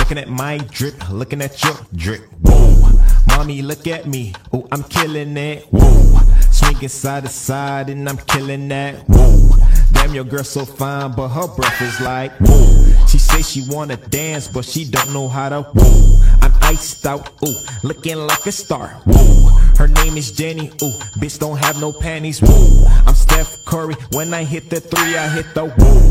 Looking at my drip, looking at your drip. Whoa, mommy, look at me. Oh, I'm killing it. Whoa, swinging side to side and I'm killing that. Whoa, damn, your girl so fine, but her breath is like whoa. She say she wanna dance, but she don't know how to. Whoa, I'm iced out. Ooh, looking like a star. Whoa, her name is Jenny. Ooh, bitch don't have no panties. Whoa, I'm Steph Curry. When I hit the three, I hit the whoa.